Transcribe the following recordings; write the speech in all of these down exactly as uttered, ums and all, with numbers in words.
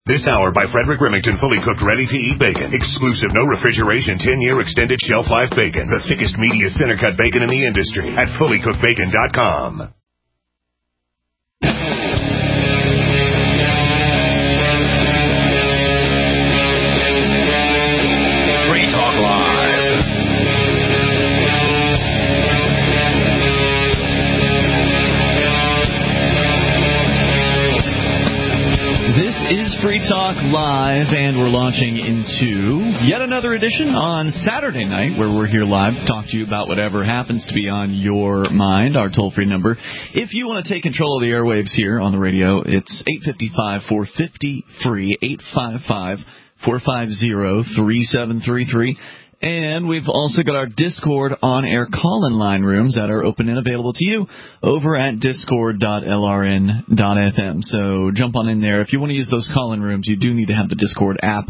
This hour by Frederick Remington, fully cooked, ready-to-eat bacon. Exclusive, no refrigeration, ten-year extended shelf life bacon. The thickest, meatiest, center-cut bacon in the industry at fully cooked bacon dot com. Free Talk Live. This is Free Talk Live, and we're launching into yet another edition on Saturday night, where we're here live to talk to you about whatever happens to be on your mind. Our toll-free number, if you want to take control of the airwaves here on the radio, it's eight five five, four five zero, free, eight five five, four five zero, three seven three three. And we've also got our Discord on-air call-in line rooms that are open and available to you over at discord dot l r n dot f m. So jump on in there. If you want to use those call-in rooms, you do need to have the Discord app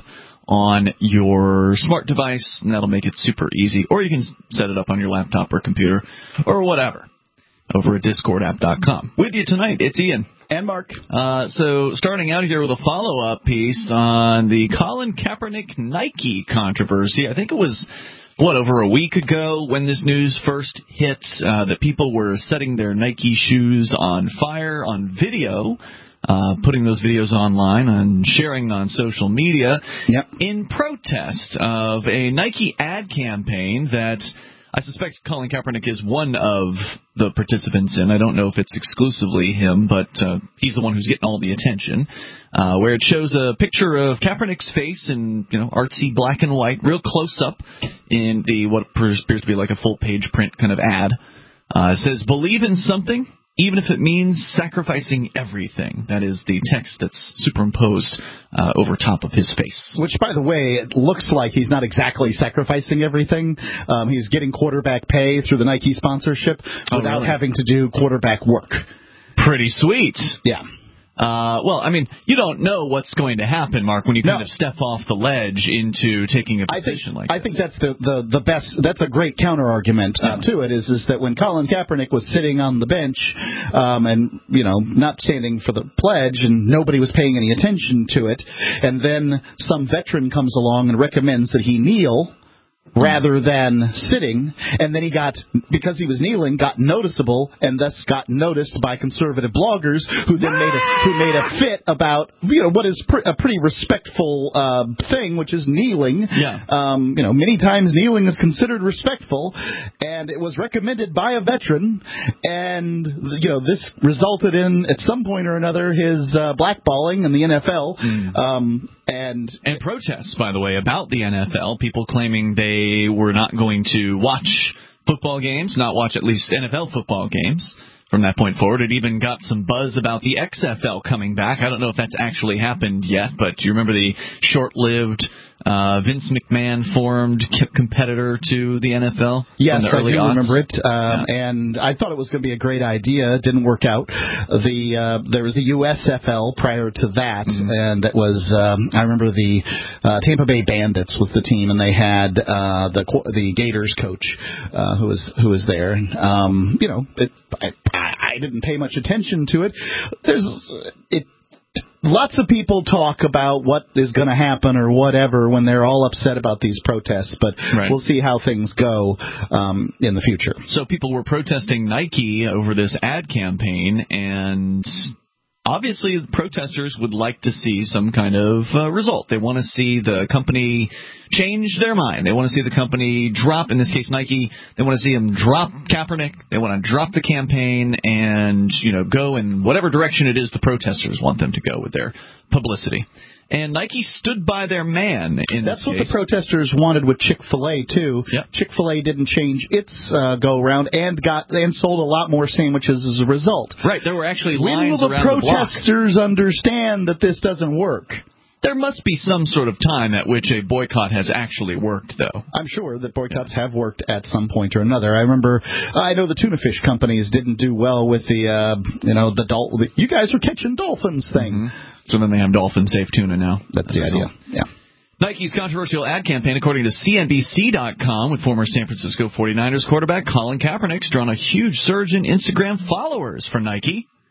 on your smart device, and that'll make it super easy. Or you can set it up on your laptop or computer or whatever over at discord app dot com. With you tonight, it's Ian. And Mark. Uh, so starting out here with a follow-up piece on the Colin Kaepernick Nike controversy. I think it was, what, over a week ago when this news first hit, uh, that people were setting their Nike shoes on fire on video, uh, putting those videos online and sharing on social media yep. in protest of a Nike ad campaign that I suspect Colin Kaepernick is one of the participants in. I don't know if it's exclusively him, but uh, he's the one who's getting all the attention, uh, where it shows a picture of Kaepernick's face in, you know, artsy black and white, real close up in the what appears to be like a full-page print kind of ad. Uh, it says, "Believe in something, even if it means sacrificing everything." That is the text that's superimposed uh, over top of his face. Which, by the way, it looks like he's not exactly sacrificing everything. Um, he's getting quarterback pay through the Nike sponsorship without oh, really? having to do quarterback work. Pretty sweet. Yeah. Uh, well, I mean, you don't know what's going to happen, Mark, when you kind no. of step off the ledge into taking a position I think, like that. I think that's the, the, the best, that's a great counter-argument uh, yeah. to it, is, is that when Colin Kaepernick was sitting on the bench um, and, you know, not standing for the pledge and nobody was paying any attention to it, and then some veteran comes along and recommends that he kneel rather than sitting, and then he got, because he was kneeling, got noticeable, and thus got noticed by conservative bloggers who then made a, who made a fit about, you know, what is pr- a pretty respectful uh, thing, which is kneeling. Yeah. Um, you know, many times kneeling is considered respectful, and it was recommended by a veteran, and, you know, this resulted in, at some point or another, his uh, blackballing in the N F L. Mm. Um, and and protests, by the way, about the N F L, people claiming they were not going to watch football games, not watch at least N F L football games. From that point forward, it even got some buzz about the X F L coming back. I don't know if that's actually happened yet, but do you remember the short-lived uh, Vince McMahon formed competitor to the N F L? Yes, I do aughts? remember it, um, yeah. and I thought it was going to be a great idea. It didn't work out. The uh, there was the U S F L prior to that, mm-hmm. and that was um, I remember the uh, Tampa Bay Bandits was the team, and they had uh, the the Gators coach uh, who was who was there. Um, you know, it, I, I didn't pay much attention to it. There's it. Lots of people talk about what is going to happen or whatever when they're all upset about these protests, but right. we'll see how things go um, in the future. So people were protesting Nike over this ad campaign, and obviously the protesters would like to see some kind of uh, result. They want to see the company change their mind. They want to see the company drop, in this case Nike, they want to see them drop Kaepernick. They want to drop the campaign and, you know, go in whatever direction it is the protesters want them to go with their publicity. And Nike stood by their man in That's this what case. the protesters wanted with Chick-fil-A, too. Yep. Chick-fil-A didn't change its uh, go-around and got and sold a lot more sandwiches as a result. Right. There were actually when lines will the around the block. protesters understand that this doesn't work? There must be some sort of time at which a boycott has actually worked, though. I'm sure that boycotts have worked at some point or another. I remember, I know the tuna fish companies didn't do well with the, uh, you know, the, dol- the you guys are catching dolphins thing. Mm-hmm. So then they have dolphin-safe tuna now. That's, That's the idea, yeah. Nike's controversial ad campaign, according to C N B C dot com, with former San Francisco forty-niners quarterback Colin Kaepernick, drawn a huge surge in Instagram followers for Nike.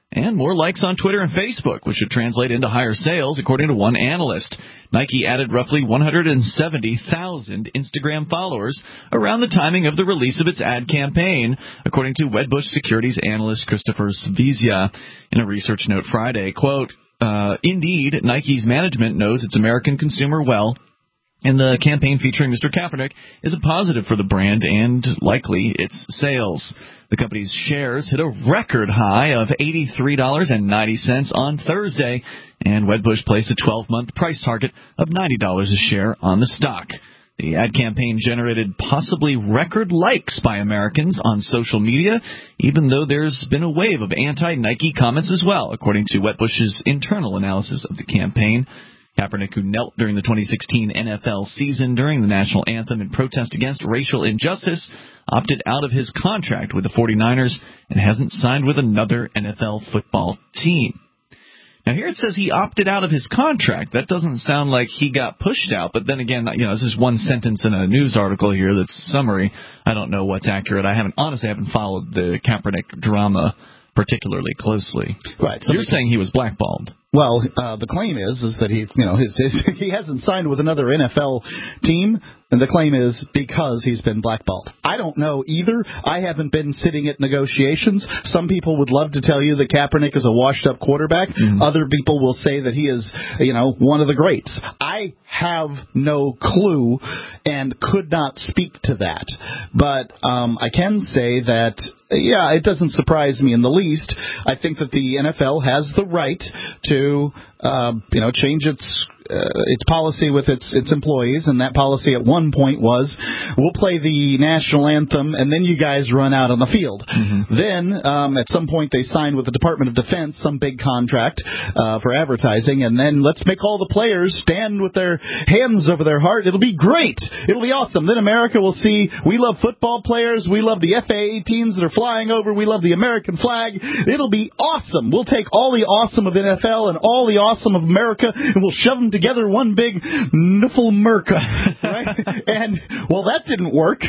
and more likes on Twitter and Facebook, which should translate into higher sales, according to one analyst. Nike added roughly one hundred seventy thousand Instagram followers around the timing of the release of its ad campaign, according to Wedbush Securities analyst Christopher Svezia in a research note Friday. Quote, uh, indeed, Nike's management knows its American consumer well, and the campaign featuring Mister Kaepernick is a positive for the brand and, likely, its sales. The company's shares hit a record high of eighty-three dollars and ninety cents on Thursday, and Wedbush placed a twelve-month price target of ninety dollars a share on the stock. The ad campaign generated possibly record likes by Americans on social media, even though there's been a wave of anti-Nike comments as well, according to Wedbush's internal analysis of the campaign. Kaepernick, who knelt during the twenty sixteen N F L season during the national anthem in protest against racial injustice, opted out of his contract with the forty-niners and hasn't signed with another N F L football team. Now, here it says he opted out of his contract. That doesn't sound like he got pushed out, but then again, you know, this is one sentence in a news article here that's a summary. I don't know what's accurate. I haven't, honestly, I haven't followed the Kaepernick drama particularly closely. Right. So you're saying he was blackballed. Well, uh, the claim is is that he, you know, his, his, he hasn't signed with another N F L team, and the claim is because he's been blackballed. I don't know either. I haven't been sitting at negotiations. Some people would love to tell you that Kaepernick is a washed-up quarterback. Mm-hmm. Other people will say that he is, you know, one of the greats. I have no clue and could not speak to that. But um, I can say that, yeah, it doesn't surprise me in the least. I think that the N F L has the right to to, uh, you know, change its uh, its policy with its its employees, and that policy at one point was, we'll play the national anthem, and then you guys run out on the field. Mm-hmm. Then, um, at some point, they signed with the Department of Defense some big contract uh, for advertising, and then let's make all the players stand with their hands over their heart. It'll be great. It'll be awesome. Then America will see we love football players. We love the F A A-teams that are flying over. We love the American flag. It'll be awesome. We'll take all the awesome of N F L and all the awesome of America, and we'll shove them together one big niffle-merca, right? And, well, that didn't work.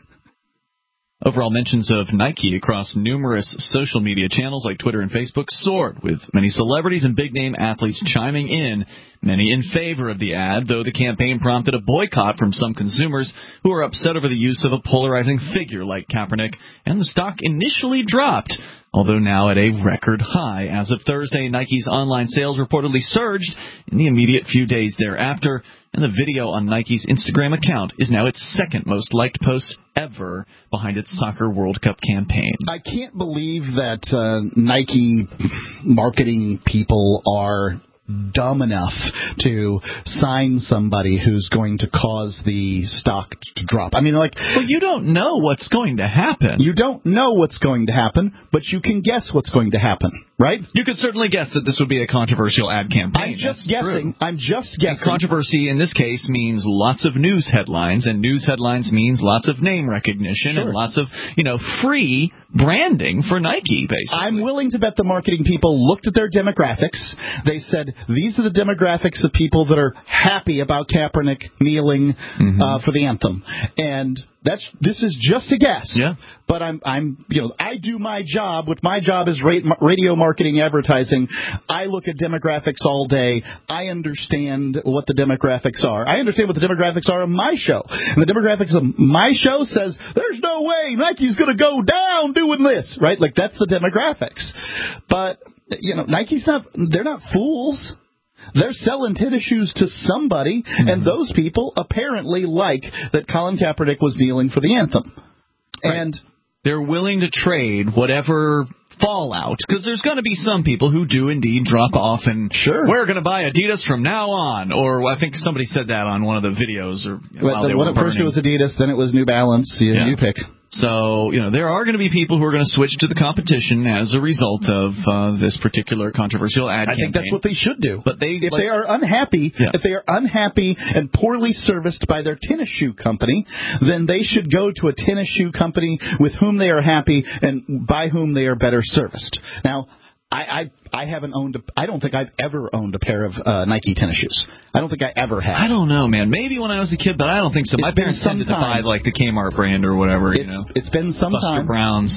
Overall mentions of Nike across numerous social media channels like Twitter and Facebook soared, with many celebrities and big-name athletes chiming in, many in favor of the ad, though the campaign prompted a boycott from some consumers who are upset over the use of a polarizing figure like Kaepernick, and the stock initially dropped, although now at a record high. As of Thursday, Nike's online sales reportedly surged in the immediate few days thereafter, and the video on Nike's Instagram account is now its second most liked post ever, behind its Soccer World Cup campaign. I can't believe that uh, Nike marketing people are dumb enough to sign somebody who's going to cause the stock to drop. I mean, like... Well, you don't know what's going to happen. You don't know what's going to happen, but you can guess what's going to happen, right? You could certainly guess that this would be a controversial ad campaign. I'm just That's guessing. True. I'm just guessing. And controversy in this case means lots of news headlines, and news headlines means lots of name recognition sure. and lots of, you know, free branding for Nike, basically. I'm willing to bet the marketing people looked at their demographics. They said, these are the demographics of people that are happy about Kaepernick kneeling mm-hmm. uh, for the anthem. And that's this is just a guess. Yeah. But I'm I'm you know I do my job. What my job is radio marketing advertising. I look at demographics all day. I understand what the demographics are. I understand what the demographics are of my show. And the demographics of my show says there's no way Nike's going to go down doing this, right? Like that's the demographics. But you know Nike's not. They're not fools. They're selling tennis shoes to somebody, mm-hmm. and those people apparently like that Colin Kaepernick was kneeling for the anthem. Right. And they're willing to trade whatever fallout, because there's going to be some people who do indeed drop off and sure. we're going to buy Adidas from now on, or I think somebody said that on one of the videos. Or well, the, when first it was Adidas, then it was New Balance. You, yeah. you pick. So, you know, there are going to be people who are going to switch to the competition as a result of uh, this particular controversial ad I campaign. think that's what they should do. But they, if like, they are unhappy, yeah. if they are unhappy and poorly serviced by their tennis shoe company, then they should go to a tennis shoe company with whom they are happy and by whom they are better serviced. Now, I, I I haven't owned a, I don't think I've ever owned a pair of uh, Nike tennis shoes. I don't think I ever have. I don't know, man. Maybe when I was a kid, but I don't think so. It's My parents tended to buy like the Kmart brand or whatever. It's, you know, it's been some Buster time. Browns.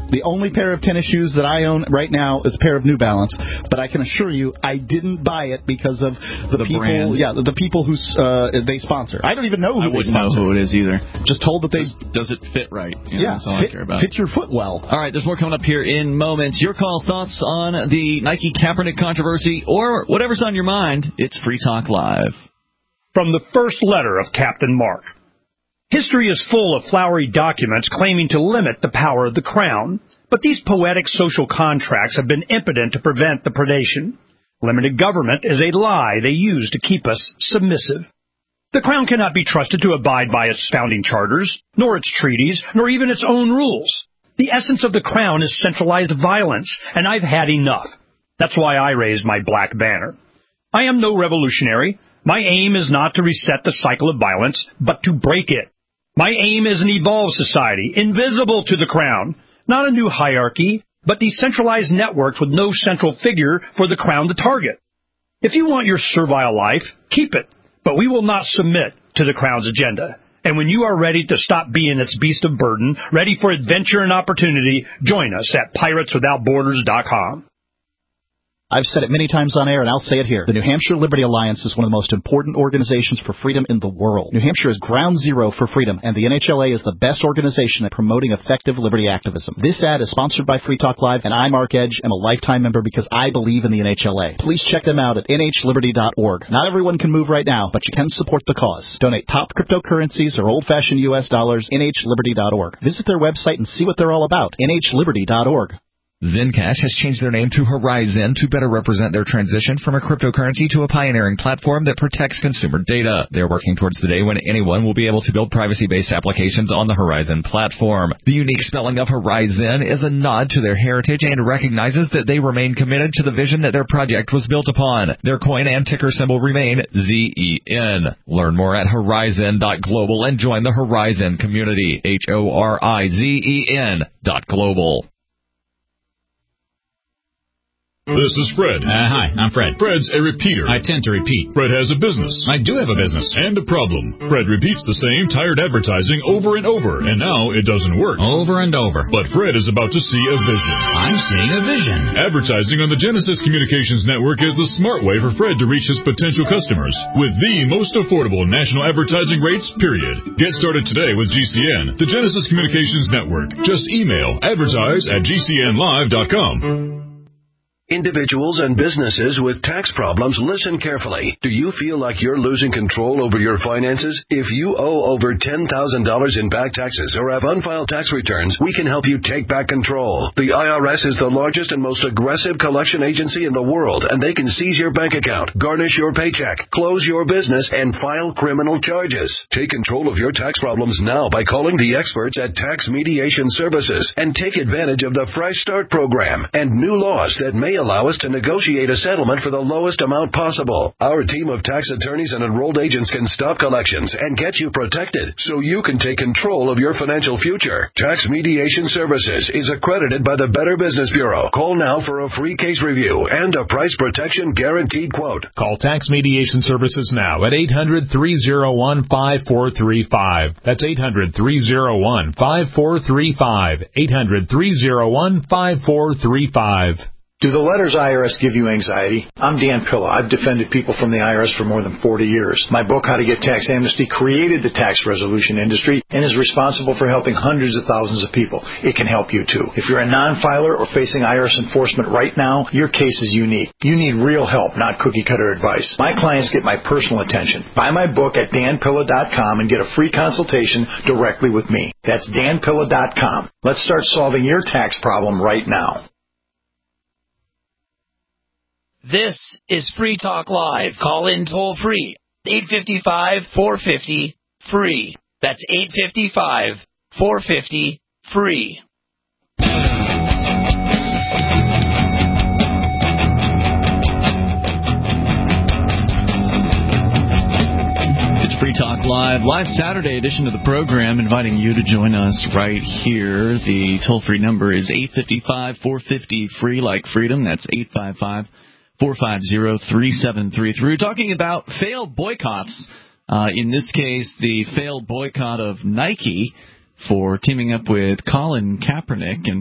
The only pair of tennis shoes that I own right now is a pair of New Balance, but I can assure you I didn't buy it because of the, the people. brand. Yeah, the, the people who uh, they sponsor. I don't even know who I they wouldn't know sponsor. who it is either. Just told that they does, does it fit right? You know, yeah, that's all fit, I care about. fit your foot well. All right, there's more coming up here in moments. Your calls, thoughts on the Nike Kaepernick controversy, or whatever's on your mind. It's Free Talk Live. From the first letter of Captain Mark. History is full of flowery documents claiming to limit the power of the crown, but these poetic social contracts have been impotent to prevent the predation. Limited government is a lie they use to keep us submissive. The crown cannot be trusted to abide by its founding charters, nor its treaties, nor even its own rules. The essence of the crown is centralized violence, and I've had enough. That's why I raised my black banner. I am no revolutionary. My aim is not to reset the cycle of violence, but to break it. My aim is an evolved society, invisible to the crown, not a new hierarchy, but decentralized networks with no central figure for the crown to target. If you want your servile life, keep it, but we will not submit to the crown's agenda. And when you are ready to stop being its beast of burden, ready for adventure and opportunity, join us at pirates without borders dot com. I've said it many times on air, and I'll say it here. The New Hampshire Liberty Alliance is one of the most important organizations for freedom in the world. New Hampshire is ground zero for freedom, and the N H L A is the best organization at promoting effective liberty activism. This ad is sponsored by Free Talk Live, and I, Mark Edge, am a lifetime member because I believe in the N H L A. Please check them out at N H liberty dot org. Not everyone can move right now, but you can support the cause. Donate top cryptocurrencies or old-fashioned U S dollars, N H liberty dot org. Visit their website and see what they're all about, N H liberty dot org. Zencash has changed their name to Horizon to better represent their transition from a cryptocurrency to a pioneering platform that protects consumer data. They're working towards the day when anyone will be able to build privacy-based applications on the Horizon platform. The unique spelling of Horizon is a nod to their heritage and recognizes that they remain committed to the vision that their project was built upon. Their coin and ticker symbol remain Z E N. Learn more at horizon dot global and join the Horizon community. H O R I Z E N dot global. This is Fred. Uh, hi, I'm Fred. Fred's a repeater. I tend to repeat. Fred has a business. I do have a business. And a problem. Fred repeats the same tired advertising over and over, and now it doesn't work. Over and over. But Fred is about to see a vision. I'm seeing a vision. Advertising on the Genesis Communications Network is the smart way for Fred to reach his potential customers with the most affordable national advertising rates, period. Get started today with G C N, the Genesis Communications Network. Just email advertise at G C N live dot com. Individuals and businesses with tax problems, listen carefully. Do you feel like you're losing control over your finances? If you owe over ten thousand dollars in back taxes or have unfiled tax returns, we can help you take back control. The I R S is the largest and most aggressive collection agency in the world, and they can seize your bank account, garnish your paycheck, close your business, and file criminal charges. Take control of your tax problems now by calling the experts at Tax Mediation Services and take advantage of the Fresh Start program and new laws that may allow us to negotiate a settlement for the lowest amount possible. Our team of tax attorneys and enrolled agents can stop collections and get you protected so you can take control of your financial future. Tax Mediation Services is accredited by the Better Business Bureau. Call now for a free case review and a price protection guaranteed quote. Call Tax Mediation Services now at eight hundred, three oh one, five four three five. That's eight hundred, three oh one, five four three five. eight hundred, three oh one, five four three five. Do the letters I R S give you anxiety? I'm Dan Pilla. I've defended people from the I R S for more than forty years. My book, How to Get Tax Amnesty, created the tax resolution industry and is responsible for helping hundreds of thousands of people. It can help you, too. If you're a non-filer or facing I R S enforcement right now, your case is unique. You need real help, not cookie-cutter advice. My clients get my personal attention. Buy my book at dan pilla dot com and get a free consultation directly with me. That's dan pilla dot com. Let's start solving your tax problem right now. This is Free Talk Live. Call in toll free. eight five five, four five zero, free. That's eight five five, four five zero, free. It's Free Talk Live, live Saturday edition of the program, inviting you to join us right here. The toll-free number is eight five five, four five zero, free, like freedom. That's eight five five, four five zero, three seven three three. We're talking about failed boycotts. Uh, in this case, the failed boycott of Nike for teaming up with Colin Kaepernick. And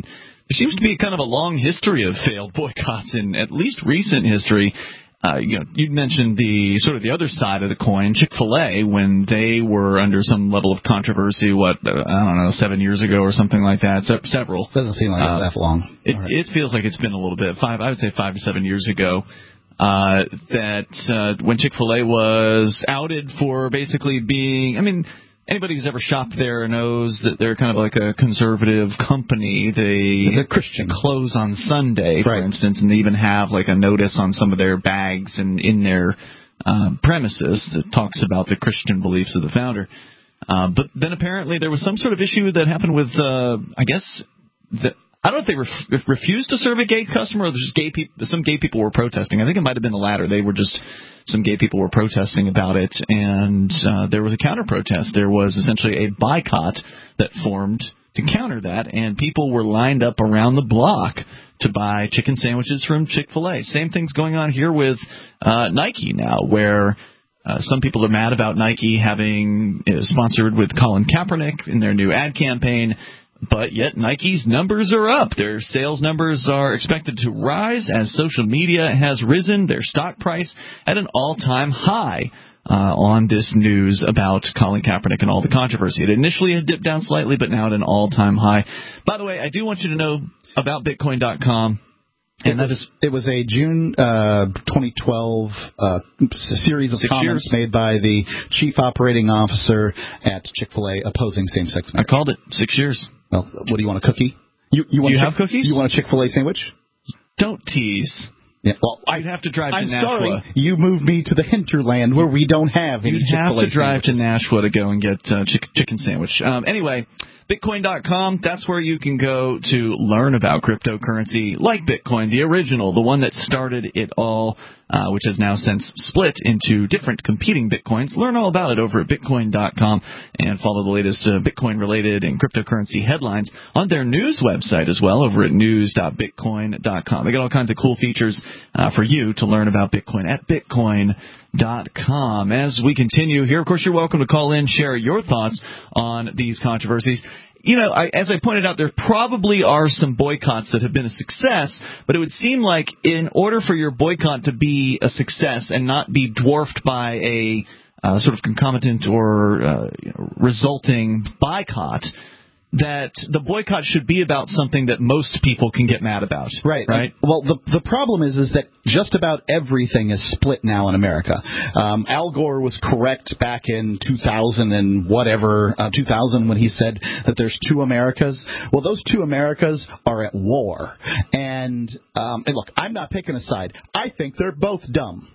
There seems to be kind of a long history of failed boycotts in at least recent history. Uh, you know, you mentioned the sort of the other side of the coin, Chick-fil-A, when they were under some level of controversy, what, uh, I don't know, seven years ago or something like that, Se- several. Doesn't seem like uh, that long. It, right. it feels like it's been a little bit, five, I would say five to seven years ago, uh, that uh, when Chick-fil-A was outed for basically being, I mean, anybody who's ever shopped there knows that they're kind of like a conservative company. They they're Christian. Close on Sunday, for right. instance, and they even have like a notice on some of their bags and in their uh, premises that talks about the Christian beliefs of the founder. Uh, but then apparently there was some sort of issue that happened with, uh, I guess, the, I don't know if they ref- refused to serve a gay customer or just gay people. Some gay people were protesting. I think it might have been the latter. They were just some gay people were protesting about it, and uh, there was a counter protest. There was essentially a boycott that formed to counter that, and people were lined up around the block to buy chicken sandwiches from Chick-fil-A. Same thing's going on here with uh, Nike now, where uh, some people are mad about Nike having uh, sponsored with Colin Kaepernick in their new ad campaign. But yet Nike's numbers are up. Their sales numbers are expected to rise as social media has risen. Their stock price at an all-time high uh, on this news about Colin Kaepernick and all the controversy. It initially had dipped down slightly, but now at an all-time high. By the way, I do want you to know about Bitcoin dot com. And it was, is, it was a June uh, twenty twelve uh, series of comments years. made by the chief operating officer at Chick-fil-A opposing same-sex marriage. I called it six years. Well, what do you want, a cookie? You, you, want you a have Chick- cookies? You want a Chick-fil-A sandwich? Don't tease. Yeah, well, I'd have to drive I'm to Nashua. sorry, you moved me to the hinterland where we don't have any You'd Chick-fil-A have to drive sandwiches. to Nashua to go and get uh, chick- chicken sandwich. Um, anyway, Bitcoin dot com, that's where you can go to learn about cryptocurrency like Bitcoin, the original, the one that started it all, uh, which has now since split into different competing Bitcoins. Learn all about it over at Bitcoin dot com and follow the latest uh, Bitcoin-related and cryptocurrency headlines on their news website as well over at news dot bitcoin dot com. They got all kinds of cool features uh, for you to learn about Bitcoin at Bitcoin dot com. As we continue here, of course, you're welcome to call in, share your thoughts on these controversies. You know, I, as I pointed out, there probably are some boycotts that have been a success, but it would seem like in order for your boycott to be a success and not be dwarfed by a uh, sort of concomitant or uh, you know, resulting boycott, that the boycott should be about something that most people can get mad about. Right. Right. Uh, well, the the problem is is that just about everything is split now in America. Um, Al Gore was correct back in two thousand and whatever, uh, two thousand when he said that there's two Americas. Well, those two Americas are at war. And, um, and look, I'm not picking a side. I think they're both dumb.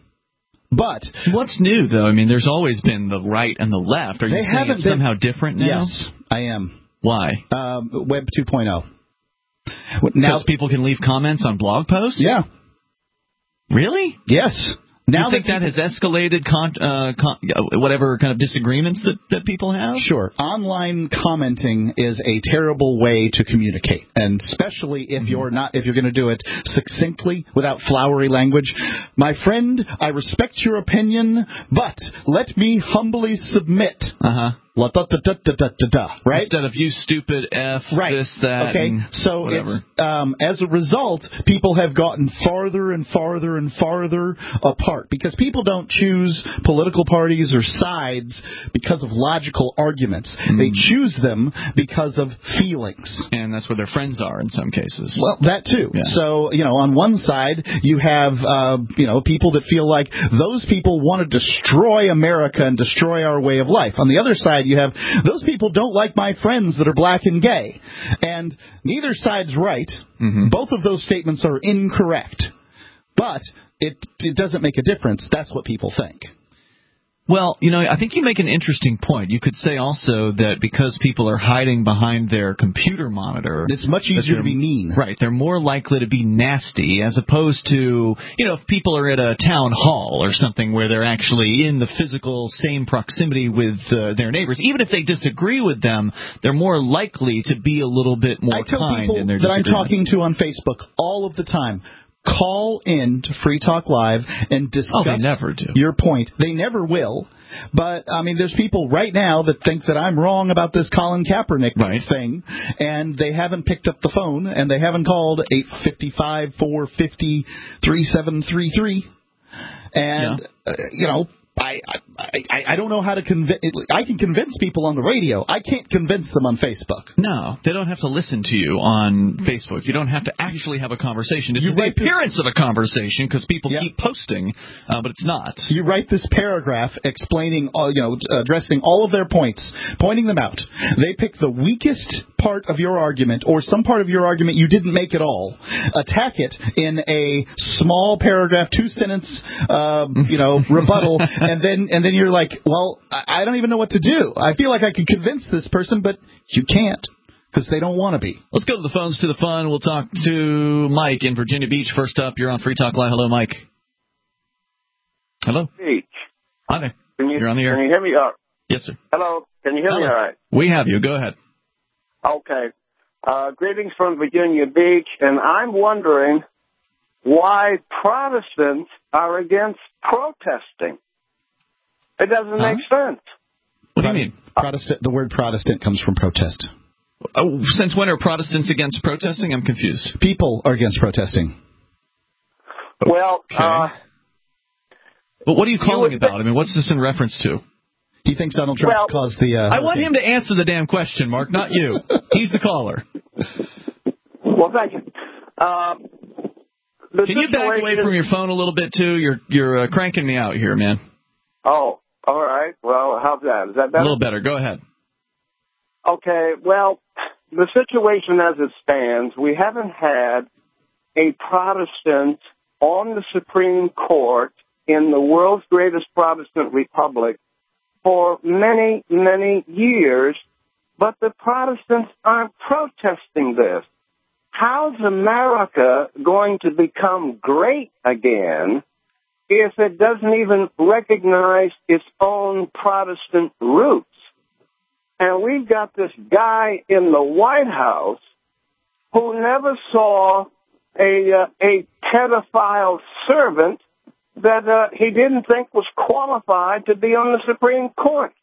But what's new, though? I mean, there's always been the right and the left. Are you they saying haven't it's been, somehow different now? Yes, I am. Why? Um, Web two point oh. Now, because people can leave comments on blog posts? Yeah. Really? Yes. Now you think that, that has escalated con- uh, con- whatever kind of disagreements that, that people have? Sure. Online commenting is a terrible way to communicate, and especially if mm-hmm. you're not if you're going to do it succinctly without flowery language. My friend, I respect your opinion, but let me humbly submit. Uh-huh. La, da, da, da, da, da, da, right? Instead of you stupid F, right. this, that, okay. and so whatever. It's, um, as a result, people have gotten farther and farther and farther apart because people don't choose political parties or sides because of logical arguments. Mm. They choose them because of feelings. And that's where their friends are in some cases. Well, that too. Yeah. So, you know, on one side, you have, uh, you know, people that feel like those people want to destroy America and destroy our way of life. On the other side, you have those people don't like my friends that are black and gay. And neither side's right. Mm-hmm. Both of those statements are incorrect. But it, it doesn't make a difference. That's what people think. Well, you know, I think you make an interesting point. You could say also that because people are hiding behind their computer monitor, it's much easier to be mean. Right. They're more likely to be nasty as opposed to, you know, if people are at a town hall or something where they're actually in the physical same proximity with uh, their neighbors. Even if they disagree with them, they're more likely to be a little bit more I tell kind people in their that I'm disagreements. talking to on Facebook all of the time, call in to Free Talk Live and discuss oh, they never do. your point. They never will. But, I mean, there's people right now that think that I'm wrong about this Colin Kaepernick right. thing, and they haven't picked up the phone, and they haven't called eight five five, four five zero, three seven three three. And, yeah. uh, you know, I, I I don't know how to convince. I can convince people on the radio. I can't convince them on Facebook. No, they don't have to listen to you on Facebook. You don't have to actually have a conversation. It's you the appearance this, of a conversation because people yeah. keep posting, uh, but it's not. You write this paragraph explaining, all, you know, addressing all of their points, pointing them out. They pick the weakest part of your argument or some part of your argument you didn't make at all, attack it in a small paragraph, two sentence, uh, you know, rebuttal. And then and then you're like, well, I don't even know what to do. I feel like I could convince this person, but you can't because they don't want to be. Let's go to the phones to the fun. We'll talk to Mike in Virginia Beach. First up, you're on Free Talk Live. Hello, Mike. Hello. Beach. Hi there. Can you, you're on the air. Can you hear me? Uh, yes, sir. Hello. Can you hear Hello. me all right? We have you. Go ahead. Okay. Uh, greetings from Virginia Beach, and I'm wondering why Protestants are against protesting. It doesn't huh? make sense. What do you mean? Protestant. The word Protestant comes from protest. Oh, since when are Protestants against protesting? I'm confused. People are against protesting. Well, okay. uh, but what are you calling you about? I mean, what's this in reference to? He thinks Donald Trump well, caused the... Uh, I want him to answer the damn question, Mark, not you. He's the caller. Well, thank you. Uh, Can you back away from your phone a little bit, too? You're you're uh, cranking me out here, man. Oh, all right. Well, how's that? Is that better? A little better. Go ahead. Okay. Well, the situation as it stands, we haven't had a Protestant on the Supreme Court in the world's greatest Protestant republic for many, many years, but the Protestants aren't protesting this. How's America going to become great again if it doesn't even recognize its own Protestant roots? And we've got this guy in the White House who never saw a, uh, a pedophile servant that uh, he didn't think was qualified to be on the Supreme Court.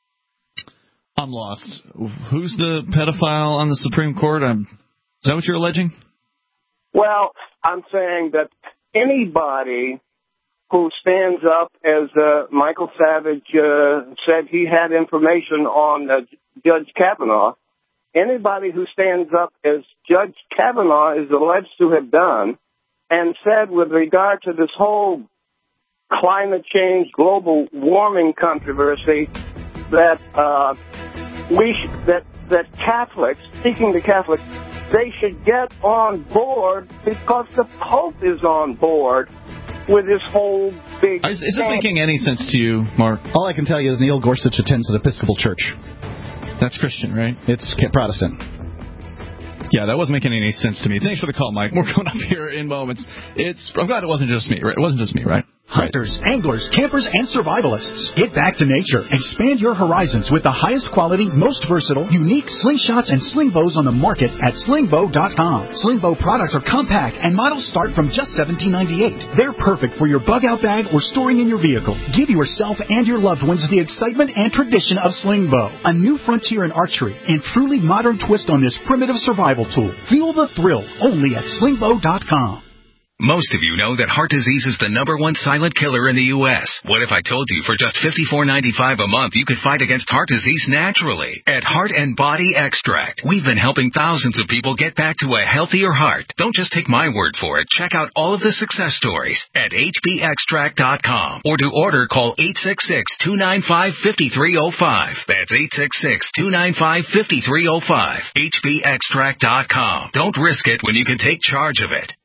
I'm lost. Who's the pedophile on the Supreme Court? I'm, is that what you're alleging? Well, I'm saying that anybody who stands up, as uh, Michael Savage uh, said he had information on uh, Judge Kavanaugh, anybody who stands up as Judge Kavanaugh is alleged to have done and said with regard to this whole climate change, global warming controversy, that uh, we sh- that that Catholics, speaking to Catholics, they should get on board because the Pope is on board with this whole big... Is, is this making any sense to you, Mark? All I can tell you is Neil Gorsuch attends an Episcopal church. That's Christian, right? It's Protestant. Yeah, that wasn't making any sense to me. Thanks for the call, Mike. We're going up here in moments. It's. I'm glad it wasn't just me, right? It wasn't just me, right? Hunters, anglers, campers, and survivalists. Get back to nature. Expand your horizons with the highest quality, most versatile, unique slingshots and sling bows on the market at sling bow dot com. Sling bow products are compact and models start from just seventeen ninety-eight. They're perfect for your bug-out bag or storing in your vehicle. Give yourself and your loved ones the excitement and tradition of sling bow, a new frontier in archery and truly modern twist on this primitive survival tool. Feel the thrill only at sling bow dot com. Most of you know that heart disease is the number one silent killer in the U S What if I told you for just fifty-four ninety-five a month you could fight against heart disease naturally? At Heart and Body Extract, we've been helping thousands of people get back to a healthier heart. Don't just take my word for it. Check out all of the success stories at H B extract dot com. Or to order, call eight six six, two nine five, five three zero five. That's eight six six, two nine five, five three zero five. H B extract dot com. Don't risk it when you can take charge of it.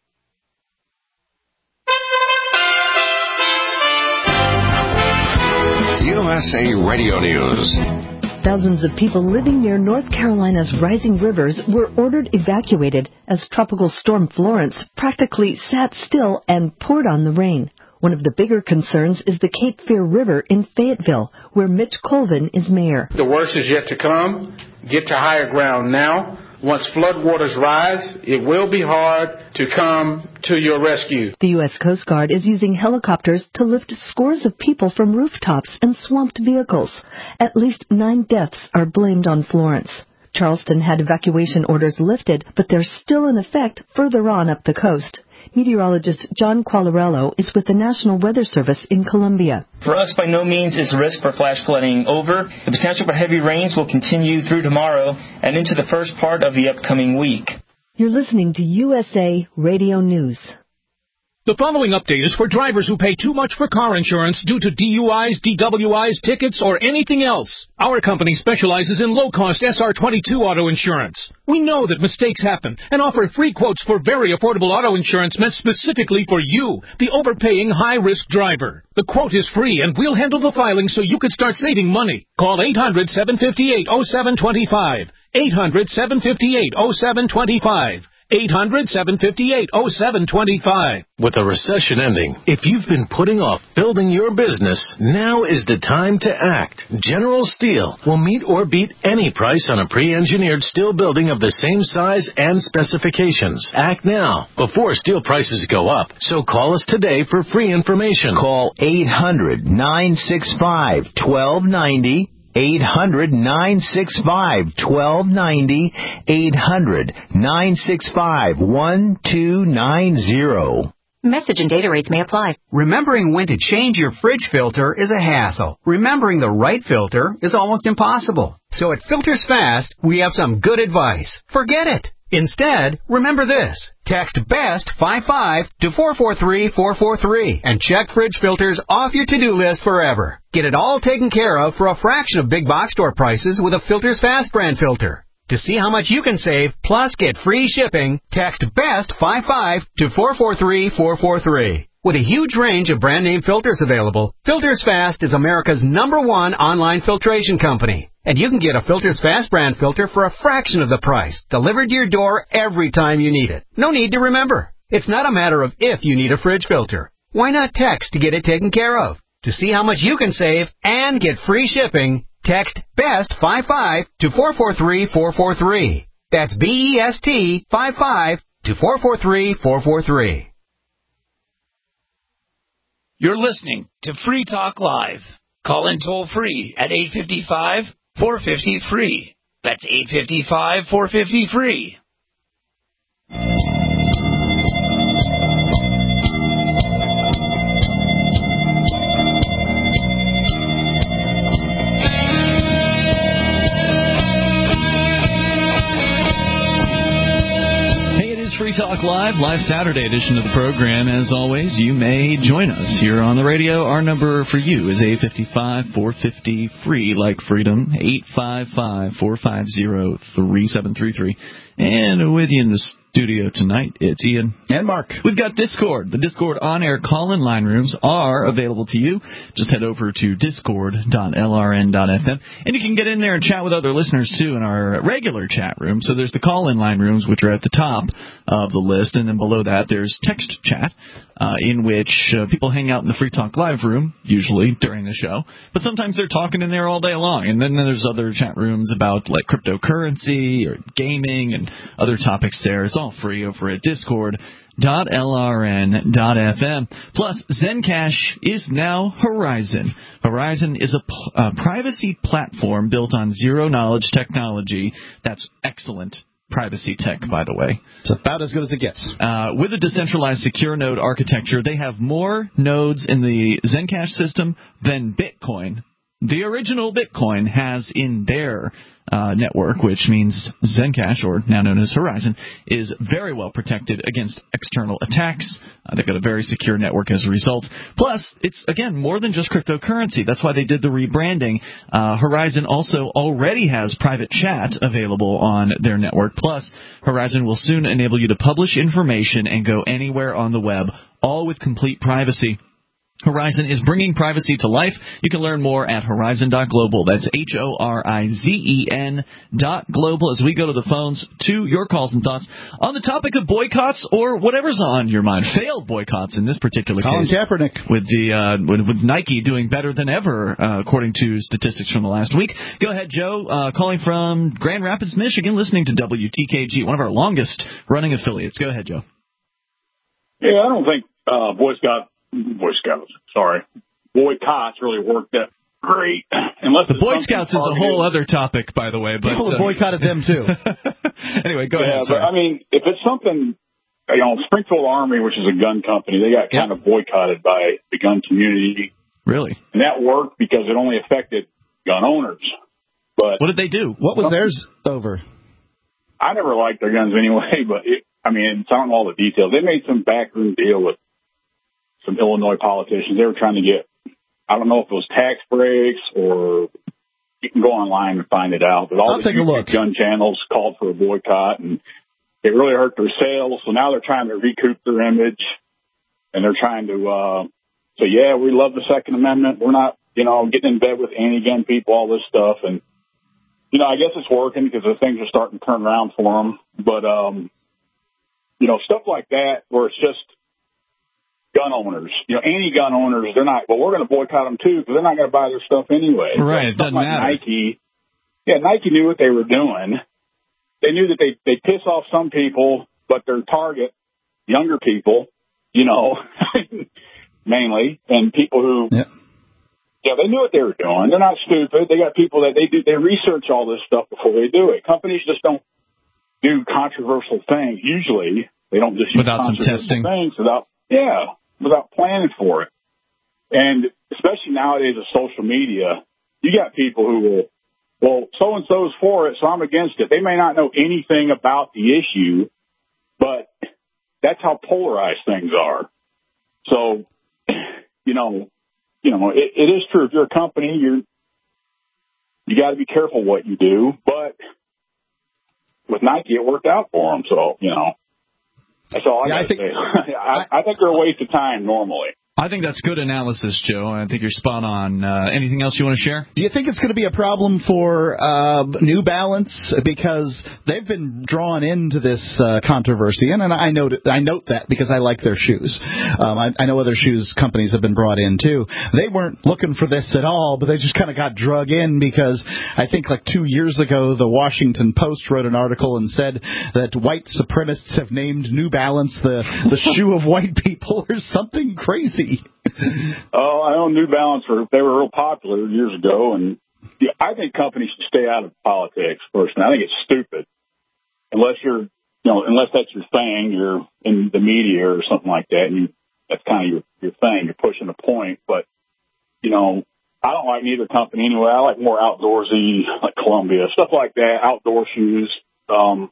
U S A Radio News. Thousands of people living near North Carolina's rising rivers were ordered evacuated as Tropical Storm Florence practically sat still and poured on the rain. One of the bigger concerns is the Cape Fear River in Fayetteville, where Mitch Colvin is mayor. The worst is yet to come. Get to higher ground now. Once floodwaters rise, it will be hard to come to your rescue. The U S Coast Guard is using helicopters to lift scores of people from rooftops and swamped vehicles. At least nine deaths are blamed on Florence. Charleston had evacuation orders lifted, but they're still in effect further on up the coast. Meteorologist John Quagliarello is with the National Weather Service in Columbia. For us, by no means is risk for flash flooding over. The potential for heavy rains will continue through tomorrow and into the first part of the upcoming week. You're listening to U S A Radio News. The following update is for drivers who pay too much for car insurance due to D U Is, D W Is, tickets, or anything else. Our company specializes in low-cost S R twenty-two auto insurance. We know that mistakes happen and offer free quotes for very affordable auto insurance meant specifically for you, the overpaying high-risk driver. The quote is free, and we'll handle the filing so you can start saving money. Call eight hundred, seven five eight, oh seven two five. eight hundred, seven five eight, oh seven two five. eight hundred, seven five eight, oh seven two five. With a recession ending, if you've been putting off building your business, now is the time to act. General Steel will meet or beat any price on a pre-engineered steel building of the same size and specifications. Act now, before steel prices go up. So call us today for free information. Call eight hundred, nine six five, one two nine zero. eight hundred, nine six five, one two nine zero. eight hundred, nine six five, one two nine zero. Message and data rates may apply. Remembering when to change your fridge filter is a hassle. Remembering the right filter is almost impossible. So at Filters Fast, we have some good advice. Forget it. Instead, remember this. Text BEST five five to four four three four four three and check fridge filters off your to-do list forever. Get it all taken care of for a fraction of big box store prices with a Filters Fast brand filter. To see how much you can save, plus get free shipping, text BEST five five to four four three four four three. With a huge range of brand name filters available, Filters Fast is America's number one online filtration company. And you can get a Filters Fast brand filter for a fraction of the price, delivered to your door every time you need it. No need to remember. It's not a matter of if you need a fridge filter. Why not text to get it taken care of? To see how much you can save and get free shipping, text BEST five five to four four three four four three. That's B E S T five five to four four three four four three. You're listening to Free Talk Live. Call in toll free at eight five five, four five zero, free. That's eight five five, four five zero, free. Free Talk Live, live Saturday edition of the program. As always, you may join us here on the radio. Our number for you is eight five five, four five zero, free, like freedom, eight five five, four five zero, three seven three three. And with you in the studio tonight, it's Ian. And Mark. We've got Discord. The Discord on-air call-in line rooms are available to you. Just head over to discord dot l r n dot f m. And you can get in there and chat with other listeners, too, in our regular chat room. So there's the call-in line rooms, which are at the top of the list. And then below that, there's text chat, uh, in which uh, people hang out in the Free Talk Live room, usually during the show. But sometimes they're talking in there all day long. And then there's other chat rooms about, like, cryptocurrency or gaming and other topics there. It's all free over at discord dot l r n dot f m. Plus, Zencash is now Horizon. Horizon is a p- uh, privacy platform built on zero-knowledge technology. That's excellent privacy tech, by the way. It's about as good as it gets. Uh, with a decentralized secure node architecture, they have more nodes in the Zencash system than Bitcoin. The original Bitcoin has in their uh, network, which means Zencash, or now known as Horizon, is very well protected against external attacks. Uh, they've got a very secure network as a result. Plus, it's, again, more than just cryptocurrency. That's why they did the rebranding. Uh, Horizon also already has private chat available on their network. Plus, Horizon will soon enable you to publish information and go anywhere on the web, all with complete privacy. Horizon is bringing privacy to life. You can learn more at horizon dot global. That's H O R I Z E N dot global as we go to the phones to your calls and thoughts on the topic of boycotts or whatever's on your mind. Failed boycotts in this particular Colin case. Kaepernick. With, the, uh, with, with Nike doing better than ever, uh, according to statistics from the last week. Go ahead, Joe, uh, calling from Grand Rapids, Michigan, listening to W T K G, one of our longest running affiliates. Go ahead, Joe. Yeah, I don't think uh, Boy Scout, Boy Scouts, sorry, boycotts really work that great. Unless the Boy Scouts is a whole other topic, by the way. But people have uh, boycotted them too. Anyway, go yeah, ahead. Sorry. But I mean, if it's something, you know, Springfield Army, which is a gun company, they got kind of boycotted by the gun community. Really? And that worked because it only affected gun owners. But what did they do? What was theirs over? I never liked their guns anyway, but it, I mean, I don't know all the details. They made some backroom deal with some Illinois politicians. They were trying to get, I don't know if it was tax breaks or you can go online and find it out. But all I'll the take a look. gun channels called for a boycott, and it really hurt their sales. So now they're trying to recoup their image, and they're trying to uh, say, yeah, we love the Second Amendment. We're not, you know, getting in bed with anti-gun people, all this stuff. And, you know, I guess it's working because the things are starting to turn around for them. But, um, you know, stuff like that where it's just gun owners, you know, anti-gun owners, they're not, well, we're going to boycott them too because they're not going to buy their stuff anyway. Right, so it doesn't like matter. Nike, yeah, Nike knew what they were doing. They knew that they, they piss off some people, but their target, younger people, you know, mainly, and people who, yeah. yeah, they knew what they were doing. They're not stupid. They got people that they do, they research all this stuff before they do it. Companies just don't do controversial things. Usually, they don't just use without some controversial testing. things without, yeah, without planning for it. And especially nowadays with social media, you got people who will, well, so-and-so's for it, so I'm against it. They may not know anything about the issue, but that's how polarized things are. So, you know, you know, it, it is true. If you're a company, you're, you got to be careful what you do, but with Nike, it worked out for them. So, you know, that's all I yeah, got to say. I, I think they're a waste of time normally. I think that's good analysis, Joe. I think you're spot on. Uh, anything else you want to share? Do you think it's going to be a problem for uh, New Balance because they've been drawn into this uh, controversy, and, and I note I note that because I like their shoes. Um, I, I know other shoes companies have been brought in too. They weren't looking for this at all, but they just kind of got drug in because I think like two years ago, the Washington Post wrote an article and said that white supremacists have named New Balance the the shoe of white people or something crazy. Oh, I know New Balance were they were real popular years ago, and yeah, I think companies should stay out of politics. Personally, I think it's stupid unless you're, you know, unless that's your thing, you're in the media or something like that, and you, that's kind of your your thing. You're pushing a point, but you know, I don't like neither company anyway. I like more outdoorsy, like Columbia, stuff like that, outdoor shoes. Um,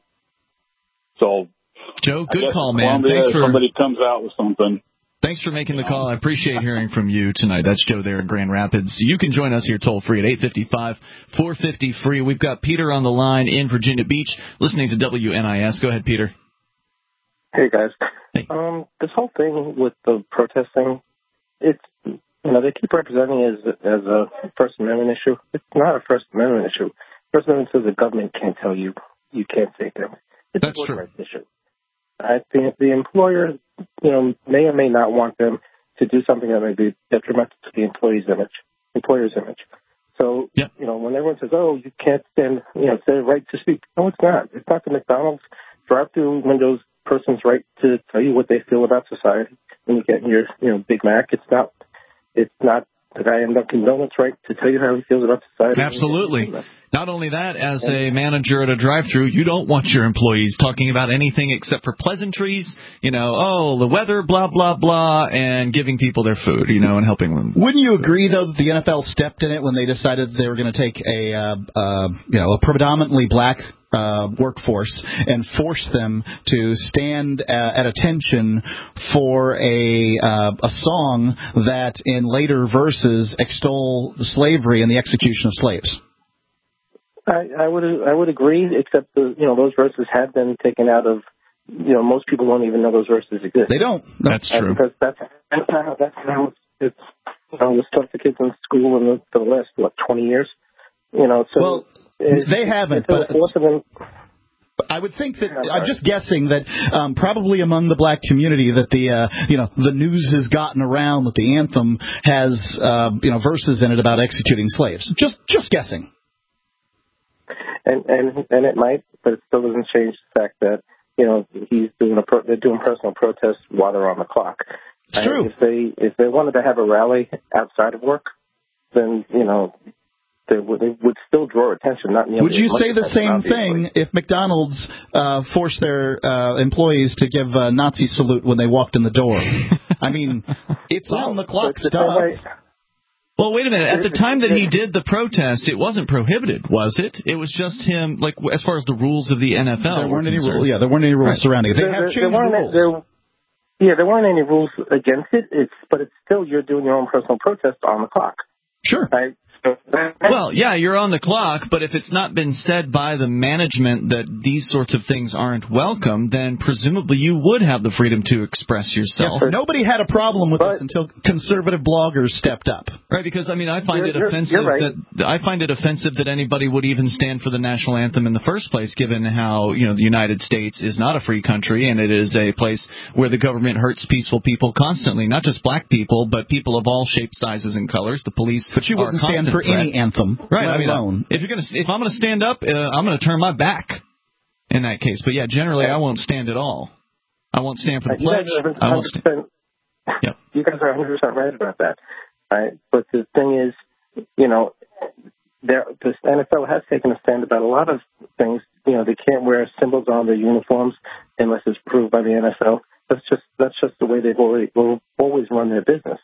so, Joe, good call, man. Columbia, Thanks for somebody comes out with something. Thanks for making the call. I appreciate hearing from you tonight. That's Joe there in Grand Rapids. You can join us here toll-free at eight five five, four five zero, free. We've got Peter on the line in Virginia Beach listening to W N I S. Go ahead, Peter. Hey, guys. Hey. Um, this whole thing with the protesting, it's, you know, they keep representing it as, as a First Amendment issue. It's not a First Amendment issue. First Amendment says the government can't tell you you can't say things. It's That's a work true. rights issue. I think the employer, you know, may or may not want them to do something that may be detrimental to the employee's image, employer's image. So, yep. you know, when everyone says, "Oh, you can't stand," you know, it's their right to speak. No, it's not. It's not the McDonald's drive-through windows person's right to tell you what they feel about society. When you get your, you know, Big Mac, it's not. It's not the guy in Dunkin' Donuts right to tell you how he feels about society. Absolutely. Not only that, as a manager at a drive-thru, you don't want your employees talking about anything except for pleasantries, you know, oh, the weather, blah, blah, blah, and giving people their food, you know, and helping them. Wouldn't you agree, though, that the N F L stepped in it when they decided they were going to take a, uh, uh, you know, a predominantly black uh, workforce and force them to stand uh, at attention for a uh, a song that in later verses extol slavery and the execution of slaves? I, I would I would agree, except the you know those verses have been taken out of you know most people don't even know those verses exist. They don't. No. That's true. Because that's that's how that's how it's it's, you know, the stuff the kids in school in the, the last, what, twenty years? You know, so. Well, it's, they haven't, it's but I would think that, I'm just guessing that um, probably among the black community that the, uh, you know, the news has gotten around that the anthem has, uh, you know, verses in it about executing slaves. Just, just guessing. And, and, and it might, but it still doesn't change the fact that, you know, he's doing a pro, they're doing personal protests while they're on the clock. It's true. If they, if they wanted to have a rally outside of work, then, you know, They would, they would still draw attention. Not nearly Would you as much say the attention, same obviously. thing if McDonald's uh, forced their uh, employees to give a Nazi salute when they walked in the door? I mean, it's well, on the clock it's stuff. Well, wait a minute. At the time that he did the protest, it wasn't prohibited, was it? It was just him, like, as far as the rules of the N F L. There weren't any concerned. rules. Yeah, there weren't any rules Right. surrounding it. They there, have there, changed there weren't, the rules. There, yeah, there weren't any rules against it. It's but it's still you're doing your own personal protest on the clock. Sure. Right? Well, yeah, you're on the clock, but if it's not been said by the management that these sorts of things aren't welcome, then presumably you would have the freedom to express yourself. Yes, nobody had a problem with this until conservative bloggers stepped up. Right, because I mean, I find You're- it you're- offensive you're right. that I find it offensive that anybody would even stand for the national anthem in the first place, given how, you know, the United States is not a free country and it is a place where the government hurts peaceful people constantly, not just black people, but people of all shapes, sizes, and colors. The police, But you are wouldn't a constant stand for threat. any anthem, Right, let I mean, alone. if you're gonna, if I'm gonna stand up, uh, I'm gonna turn my back in that case. But yeah, generally I won't stand at all. I won't stand for the You guys pledge. are I won't stand. one hundred percent Yep. You guys are one hundred percent right about that. Right? But the thing is, you know, there, the N F L has taken a stand about a lot of things. You know, they can't wear symbols on their uniforms unless it's approved by the N F L. That's just that's just the way they've always will always run their business.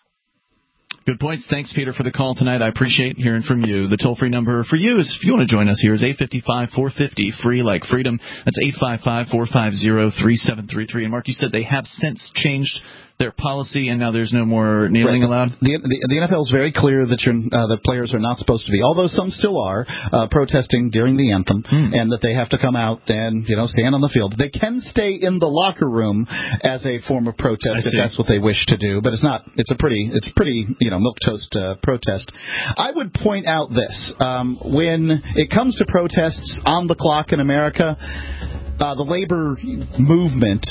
Good points. Thanks, Peter, for the call tonight. I appreciate hearing from you. The toll-free number for you is, if you want to join us here, is eight five five, four five zero, free like freedom. That's eight five five, four five zero, three seven three three. And, Mark, you said they have since changed their policy, and now there's no more kneeling Right. allowed? The, the, the N F L is very clear that you're, uh, that players are not supposed to be, although some still are, uh, protesting during the anthem, hmm. and that they have to come out and, you know, stand on the field. They can stay in the locker room as a form of protest if that's what they wish to do, but it's not. It's a pretty, it's pretty, you know, milquetoast uh, protest. I would point out this: um, when it comes to protests on the clock in America, uh, the labor movement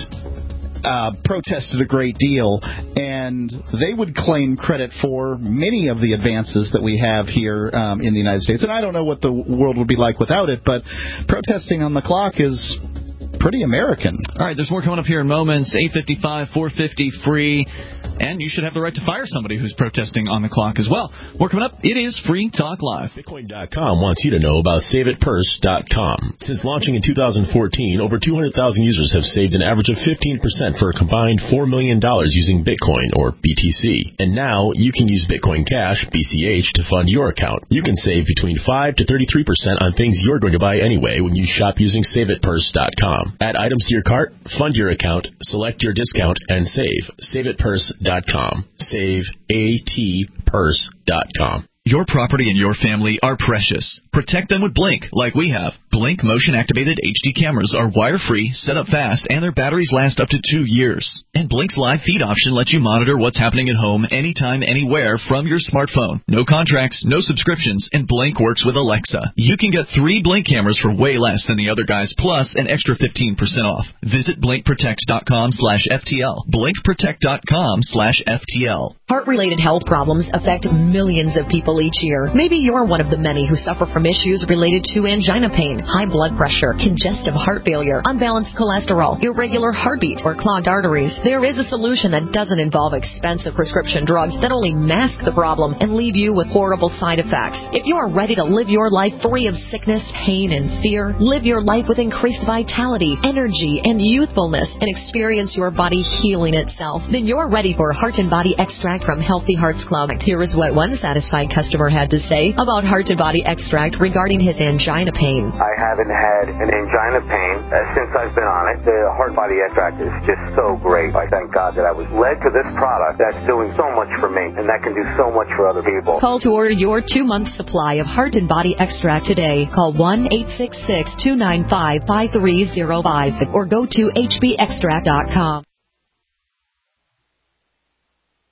Uh, protested a great deal, and they would claim credit for many of the advances that we have here um, in the United States. And I don't know what the world would be like without it, but protesting on the clock is pretty American. All right, there's more coming up here in moments. eight five five, four five zero, free. And you should have the right to fire somebody who's protesting on the clock as well. More coming up. It is Free Talk Live. Bitcoin dot com wants you to know about Save It Purse dot com. Since launching in two thousand fourteen, over two hundred thousand users have saved an average of fifteen percent for a combined four million dollars using Bitcoin, or B T C. And now you can use Bitcoin Cash, B C H, to fund your account. You can save between five to thirty-three percent on things you're going to buy anyway when you shop using Save It Purse dot com. Add items to your cart, fund your account, select your discount, and save. Save It Purse dot com. Save A T Purse dot com. Your property and your family are precious. Protect them with Blink, like we have. Blink motion-activated H D cameras are wire-free, set up fast, and their batteries last up to two years. And Blink's live feed option lets you monitor what's happening at home anytime, anywhere from your smartphone. No contracts, no subscriptions, and Blink works with Alexa. You can get three Blink cameras for way less than the other guys, plus an extra fifteen percent off. Visit blink protect dot com slash F T L. blink protect dot com slash F T L. Heart-related health problems affect millions of people each year. Maybe you're one of the many who suffer from issues related to angina pain, high blood pressure, congestive heart failure, unbalanced cholesterol, irregular heartbeat, or clogged arteries. There is a solution that doesn't involve expensive prescription drugs that only mask the problem and leave you with horrible side effects. If you are ready to live your life free of sickness, pain, and fear, live your life with increased vitality, energy, and youthfulness, and experience your body healing itself, then you're ready for Heart and Body Extract from Healthy Hearts Club. Here is what one satisfied customer had to say about Heart and Body Extract regarding his angina pain. I haven't had an angina pain uh, since I've been on it. The Heart Body Extract is just so great. I thank God that I was led to this product that's doing so much for me, and that can do so much for other people. Call to order your two-month supply of Heart and Body Extract today. Call one eight six six, two nine five, five three zero five or go to H B extract dot com.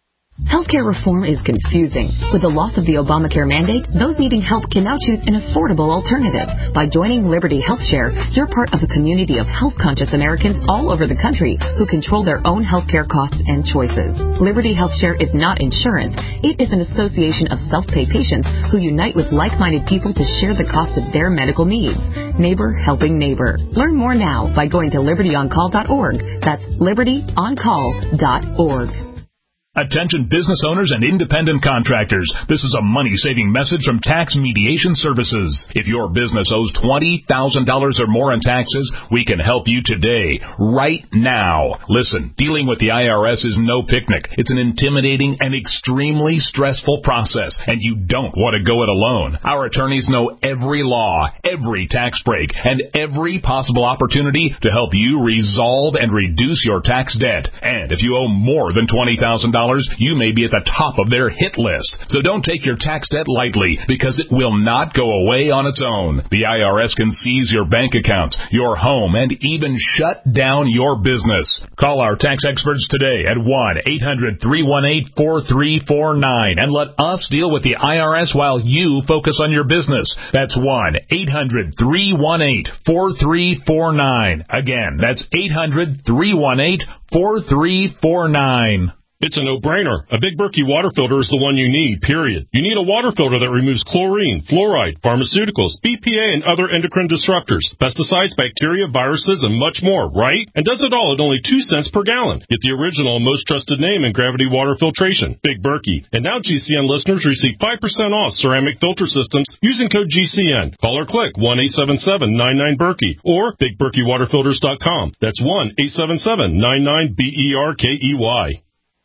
Healthcare reform is confusing. With the loss of the Obamacare mandate, those needing help can now choose an affordable alternative. By joining Liberty HealthShare, you're part of a community of health-conscious Americans all over the country who control their own healthcare costs and choices. Liberty HealthShare is not insurance. It is an association of self-pay patients who unite with like-minded people to share the cost of their medical needs. Neighbor helping neighbor. Learn more now by going to liberty on call dot org. That's liberty on call dot org. Attention business owners and independent contractors. This is a money-saving message from Tax Mediation Services. If your business owes twenty thousand dollars or more in taxes, we can help you today, right now. Listen, dealing with the I R S is no picnic. It's an intimidating and extremely stressful process, and you don't want to go it alone. Our attorneys know every law, every tax break, and every possible opportunity to help you resolve and reduce your tax debt. And if you owe more than twenty thousand dollars, you may be at the top of their hit list. So don't take your tax debt lightly, because it will not go away on its own. The I R S can seize your bank accounts, your home, and even shut down your business. Call our tax experts today at one eight hundred three one eight four three four nine and let us deal with the I R S while you focus on your business. That's one eight hundred three one eight four three four nine. Again, that's eight hundred three one eight four three four nine. It's a no-brainer. A Big Berkey water filter is the one you need, period. You need a water filter that removes chlorine, fluoride, pharmaceuticals, B P A, and other endocrine disruptors, pesticides, bacteria, viruses, and much more, right? And does it all at only two cents per gallon. Get the original and most trusted name in gravity water filtration, Big Berkey. And now G C N listeners receive five percent off ceramic filter systems using code G C N. Call or click one eight seven seven nine nine Berkey or big berkey water filters dot com. That's one eight seven seven nine nine B E R K E Y.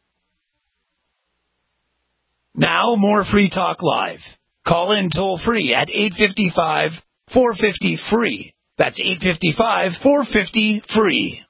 Now, more Free Talk Live. Call in toll-free at eight five five, four five zero, free. That's eight five five, four five zero, free.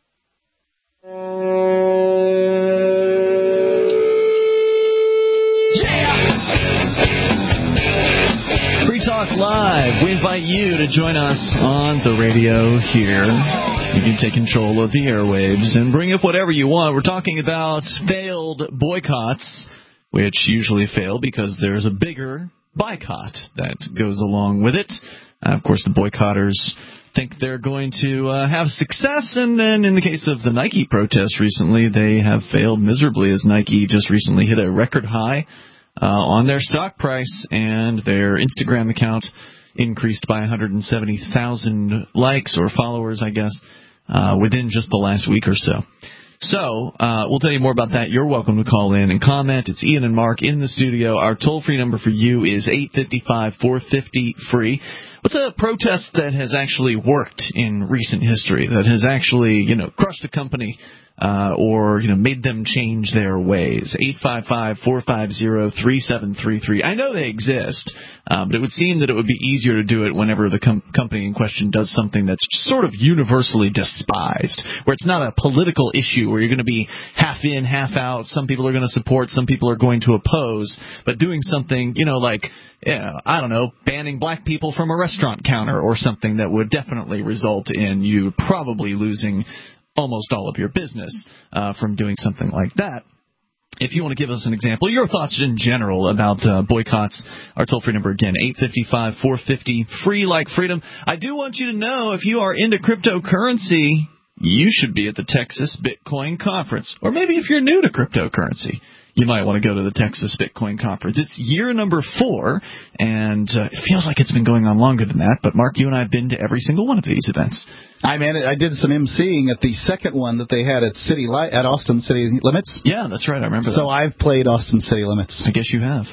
Free Talk Live. We invite you to join us on the radio here. You can take control of the airwaves and bring up whatever you want. We're talking about failed boycotts, which usually fail because there's a bigger boycott that goes along with it. Uh, of course, the boycotters think they're going to uh, have success, and then in the case of the Nike protest recently, they have failed miserably, as Nike just recently hit a record high uh, on their stock price, and their Instagram account increased by one hundred seventy thousand likes or followers, I guess, uh, within just the last week or so. So, uh, we'll tell you more about that. You're welcome to call in and comment. It's Ian and Mark in the studio. Our toll-free number for you is eight five five, four five zero, free. What's a protest that has actually worked in recent history, that has actually, you know, crushed a company uh, or, you know, made them change their ways? eight five five, four five zero, three seven three three. I know they exist, uh, but it would seem that it would be easier to do it whenever the com- company in question does something that's sort of universally despised, where it's not a political issue where you're going to be half in, half out. Some people are going to support, some people are going to oppose, but doing something, you know, like, you know, I don't know, banning black people from a restaurant counter or something that would definitely result in you probably losing almost all of your business uh, from doing something like that. If you want to give us an example, your thoughts in general about uh, boycotts, our toll-free number again, eight five five, four five zero, free like freedom. I do want you to know, if you are into cryptocurrency, you should be at the Texas Bitcoin Conference. Or maybe if you're new to cryptocurrency, you might want to go to the Texas Bitcoin Conference. It's year number four, and uh, it feels like it's been going on longer than that. But, Mark, you and I have been to every single one of these events. I mean, I did some emceeing at the second one that they had at City Li- at Austin City Limits. Yeah, that's right. I remember that. So I've played Austin City Limits. I guess you have.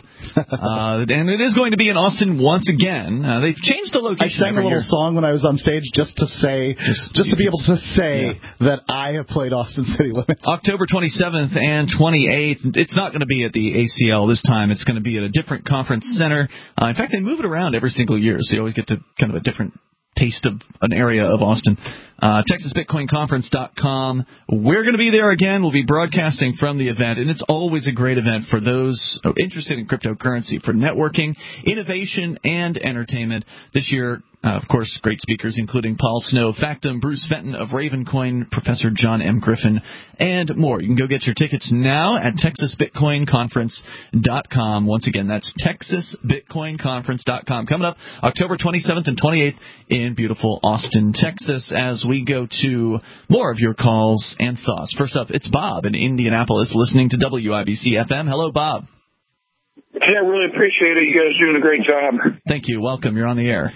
uh, and it is going to be in Austin once again. Uh, they've changed the location. I sang every a little year. song when I was on stage just to say, just, just to be able to say yeah. that I have played Austin City Limits. October twenty-seventh and twenty-eighth. It's not going to be at the A C L this time. It's going to be at a different conference center. Uh, in fact, they move it around every single year, so you always get to kind of a different taste of an area of Austin. Uh, Texas Bitcoin Conference dot com. We're going to be there again. We'll be broadcasting from the event, and it's always a great event for those interested in cryptocurrency, for networking, innovation, and entertainment. This year, Uh, of course, great speakers including Paul Snow, Factum, Bruce Fenton of Ravencoin, Professor John M. Griffin, and more. You can go get your tickets now at Texas Bitcoin Conference dot com. Once again, that's Texas Bitcoin Conference dot com. Coming up October twenty-seventh and twenty-eighth in beautiful Austin, Texas, as we go to more of your calls and thoughts. First up, it's Bob in Indianapolis listening to W I B C F M. Hello, Bob. Hey, I really appreciate it. You guys are doing a great job. Thank you. Welcome. You're on the air.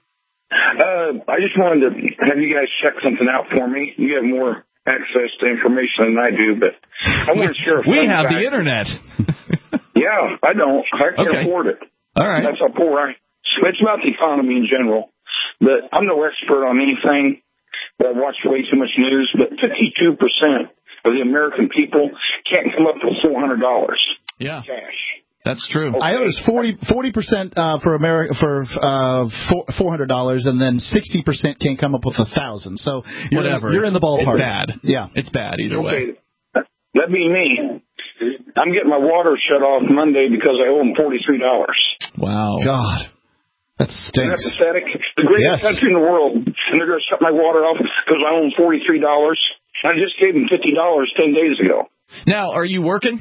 Uh, I just wanted to have you guys check something out for me. You have more access to information than I do, but I want to share a We fun have fact. the internet. Yeah, I don't. I can't Okay. afford it. All right. That's how poor I am. It's about the economy in general, but I'm no expert on anything. I watch way too much news, but fifty-two percent of the American people can't come up with four hundred dollars Yeah. cash. That's true. I noticed forty percent uh, for America for uh, four hundred dollars, and then sixty percent can't come up with a thousand. So you're, Whatever. you're in the ballpark. It's bad. Yeah, it's bad either Okay. way. That'd be me. I'm getting my water shut off Monday because I owe them forty-three dollars. Wow. God, that Isn't that stinks. pathetic? The greatest Yes. country in the world, and they're going to shut my water off because I owe them forty-three dollars. I just gave them fifty dollars ten days ago. Now, are you working?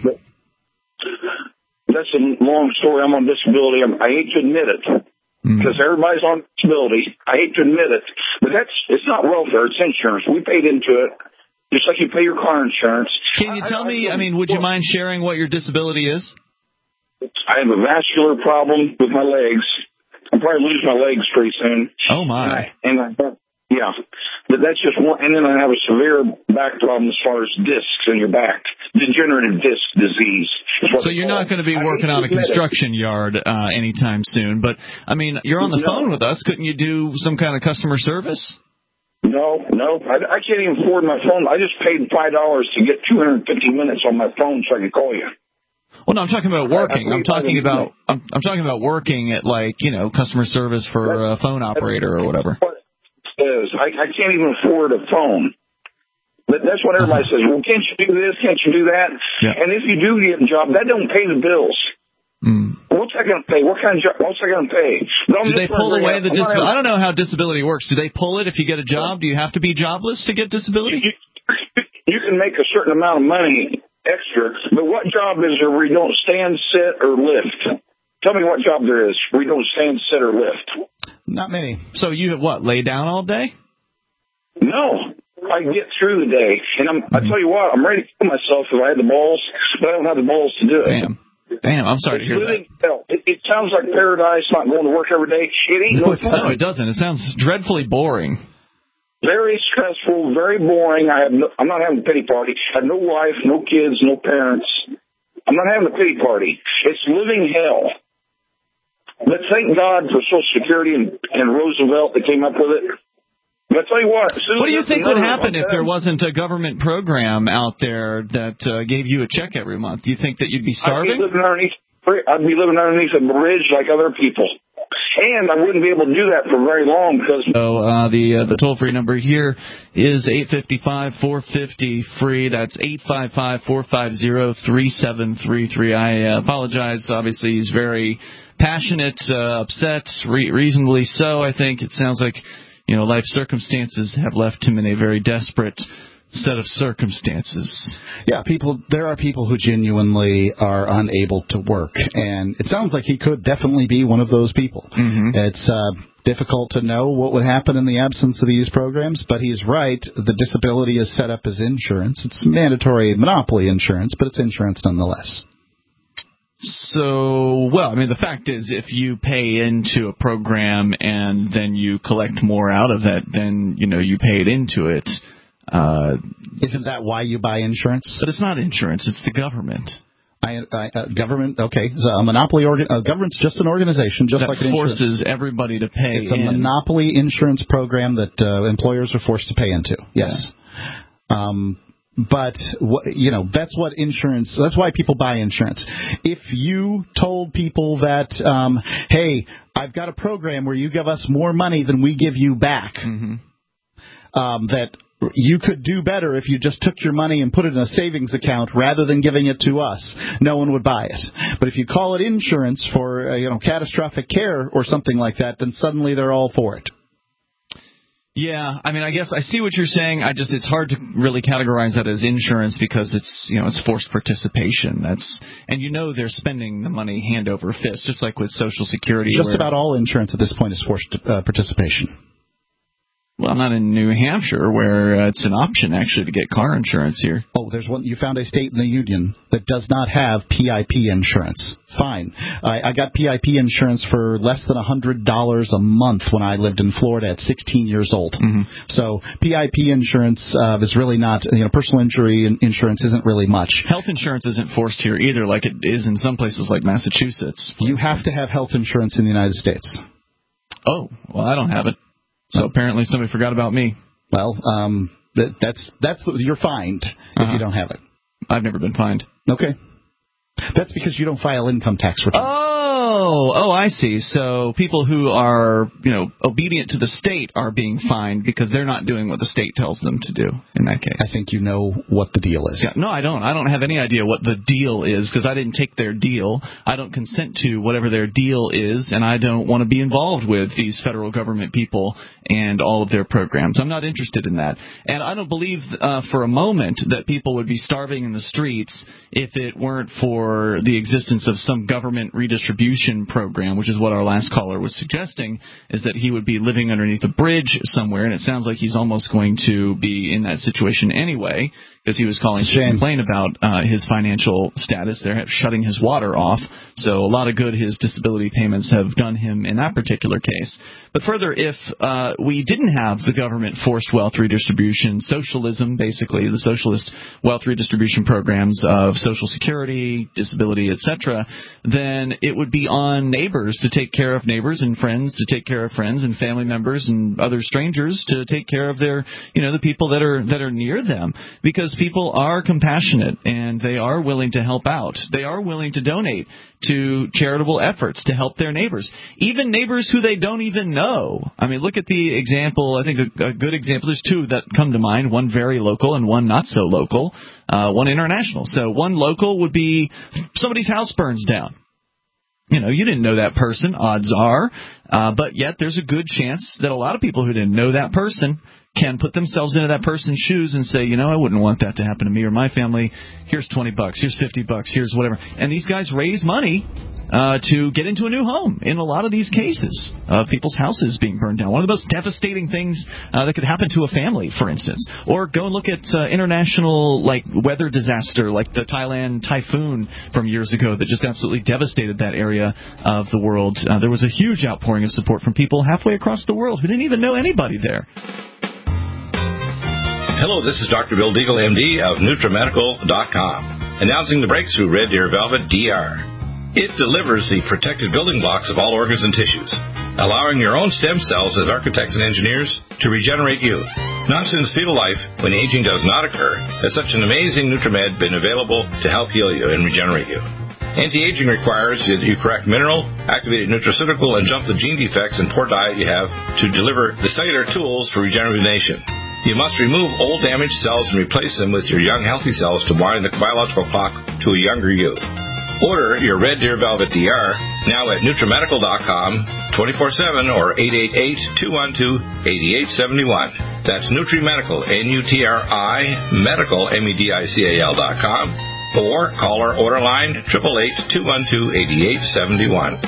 That's a long story. I'm on disability. I'm, I hate to admit it because mm. everybody's on disability. I hate to admit it, but that's it's not welfare. It's insurance. We paid into it, just like you pay your car insurance. Can you tell I, me? I, I mean, would you mind sharing what your disability is? I have a vascular problem with my legs. I'll probably lose my legs pretty soon. Oh my! And I, and I yeah, but that's just one. And then I have a severe back problem as far as discs in your back, degenerative disc disease. So you're not going to be working on a construction yard uh, anytime soon. But I mean, you're on the no. phone with us. Couldn't you do some kind of customer service? No, no, I, I can't even afford my phone. I just paid five dollars to get two hundred fifty minutes on my phone so I could call you. Well, no, I'm talking about working. I'm talking about I'm, I'm talking about working at, like, you know, customer service for a phone operator or whatever. Is I, I can't even afford a phone. But that's what everybody says. Well, can't you do this? Can't you do that? Yeah. And if you do get a job, that don't pay the bills. Mm. What's that going to pay? What kind of job? What's that going to pay? Do they pull away the disability? I don't know how disability works. Do they pull it if you get a job? Do you have to be jobless to get disability? You, you can make a certain amount of money extra, but what job is there where you don't stand, sit, or lift? Tell me what job there is where you don't stand, sit, or lift. Not many. So you have what? Lay down all day? No. I get through the day, and I'm, mm-hmm. I tell you what, I'm ready to kill myself if I had the balls, but I don't have the balls to do it. Damn. Damn, I'm sorry it's to hear living, that. It, it sounds like paradise, not going to work every day. It ain't no, no fun. No, it doesn't. It sounds dreadfully boring. Very stressful, very boring. I have no, I'm not having a pity party. I have no wife, no kids, no parents. I'm not having a pity party. It's living hell. But thank God for Social Security and, and Roosevelt that came up with it. But I tell you what. What do you think would happen if there wasn't a government program out there that uh, gave you a check every month? Do you think that you'd be starving? I'd be living underneath, I'd be living underneath a bridge like other people. And I wouldn't be able to do that for very long because. So uh, the uh, the toll free number here is eight five five, four five zero, free. That's eight five five, four five zero, three seven three three. I uh, apologize. Obviously, he's very passionate, uh, upset, re- reasonably so. I think it sounds like, you know, life circumstances have left him in a very desperate set of circumstances. Yeah, people. There are people who genuinely are unable to work, and it sounds like he could definitely be one of those people. Mm-hmm. It's uh, difficult to know what would happen in the absence of these programs, but he's right. The disability is set up as insurance. It's mandatory monopoly insurance, but it's insurance nonetheless. So, well, I mean, the fact is, if you pay into a program and then you collect more out of it, then, you know, you paid into it. Uh, Isn't that why you buy insurance? But it's not insurance; it's the government. I, I, uh, government, okay, so a monopoly organ. Uh, government's just an organization, just that like an forces insurance. everybody to pay. It's a in. monopoly insurance program that uh, employers are forced to pay into. Yes, yeah. um, but wh- you know that's what insurance. That's why people buy insurance. If you told people that, um, hey, I've got a program where you give us more money than we give you back, mm-hmm. um, that. you could do better if you just took your money and put it in a savings account rather than giving it to us. No one would buy it. But if you call it insurance for uh, you know catastrophic care or something like that, then suddenly they're all for it. Yeah, I mean, I guess I see what you're saying. I just it's hard to really categorize that as insurance because it's you know it's forced participation. That's and you know they're spending the money hand over fist, just like with Social Security. Just about all insurance at this point is forced uh, participation. Well, not in New Hampshire, where uh, it's an option, actually, to get car insurance here. Oh, there's one. You found a state in the union that does not have P I P insurance. Fine. I, I got P I P insurance for less than one hundred dollars a month when I lived in Florida at sixteen years old. Mm-hmm. So P I P insurance uh, is really not, you know, personal injury insurance isn't really much. Health insurance isn't forced here either, like it is in some places like Massachusetts. You have to have health insurance in the United States. Oh, well, I don't have it. So apparently somebody forgot about me. Well, um, that, that's that's you're fined uh-huh. if you don't have it. I've never been fined. Okay. That's because you don't file income tax returns. Oh, oh, I see. So people who are, you know, obedient to the state are being fined because they're not doing what the state tells them to do in that case. I think you know what the deal is. Yeah, no, I don't. I don't have any idea what the deal is because I didn't take their deal. I don't consent to whatever their deal is, and I don't want to be involved with these federal government people and all of their programs. I'm not interested in that. And I don't believe uh, for a moment that people would be starving in the streets if it weren't for the existence of some government redistribution program, which is what our last caller was suggesting, is that he would be living underneath a bridge somewhere, and it sounds like he's almost going to be in that situation anyway, because he was calling to complain about uh, his financial status. They're shutting his water off, so a lot of good his disability payments have done him in that particular case. But further, if uh, we didn't have the government forced wealth redistribution, socialism, basically, the socialist wealth redistribution programs of Social Security, disability, et cetera, then it would be on neighbors to take care of neighbors and friends to take care of friends and family members and other strangers to take care of their, you know, the people that are that are near them, because people are compassionate and they are willing to help out. They are willing to donate to charitable efforts to help their neighbors, even neighbors who they don't even know. I mean, look at the example. I think a, a good example. There's two that come to mind, one very local and one not so local, uh, one international. So one local would be somebody's house burns down. You know, you didn't know that person, odds are, uh, but yet there's a good chance that a lot of people who didn't know that person can put themselves into that person's shoes and say, you know, I wouldn't want that to happen to me or my family. Here's twenty bucks, here's fifty bucks, here's whatever. And these guys raise money uh, to get into a new home in a lot of these cases of people's houses being burned down. One of the most devastating things uh, that could happen to a family, for instance. Or go and look at uh, international like weather disaster like the Thailand typhoon from years ago that just absolutely devastated that area of the world. Uh, there was a huge outpouring of support from people halfway across the world who didn't even know anybody there. Hello, this is Doctor Bill Deagle, M D of NutriMedical dot com, announcing the breakthrough Red Deer Velvet D R. It delivers the protected building blocks of all organs and tissues, allowing your own stem cells as architects and engineers to regenerate youth. Not since fetal life, when aging does not occur, has such an amazing NutriMed been available to help heal you and regenerate you. Anti-aging requires that you correct mineral, activated nutraceutical, and jump the gene defects and poor diet you have to deliver the cellular tools for regeneration. You must remove old damaged cells and replace them with your young healthy cells to wind the biological clock to a younger you. Order your Red Deer Velvet D R now at NutriMedical dot com, twenty-four seven or eight eight eight, two one two, eight eight seven one. That's NutriMedical, N U T R I, Medical, M E D I C A L dot com. Or call our order line, eight eight eight, two one two, eight eight seven one.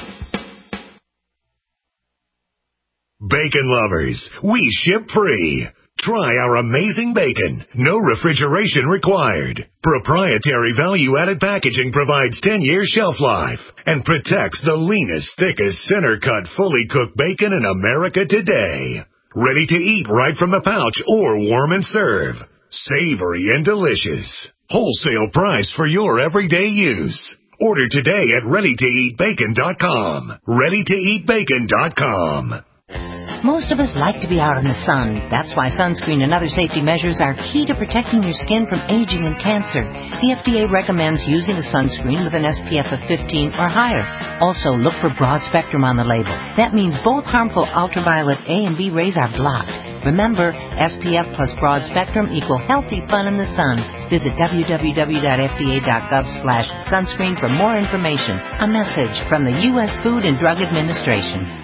Bacon lovers, we ship free. Try our amazing bacon. No refrigeration required. Proprietary value-added packaging provides ten years shelf life and protects the leanest, thickest, center-cut, fully cooked bacon in America today. Ready to eat right from the pouch or warm and serve. Savory and delicious. Wholesale price for your everyday use. Order today at ready to eat bacon dot com. ready to eat bacon dot com. Most of us like to be out in the sun. That's why sunscreen and other safety measures are key to protecting your skin from aging and cancer. The F D A recommends using a sunscreen with an S P F of fifteen or higher. Also, look for broad spectrum on the label. That means both harmful ultraviolet A and B rays are blocked. Remember, S P F plus broad spectrum equal healthy fun in the sun. Visit w w w dot f d a dot gov slash sunscreen for more information. A message from the U S Food and Drug Administration.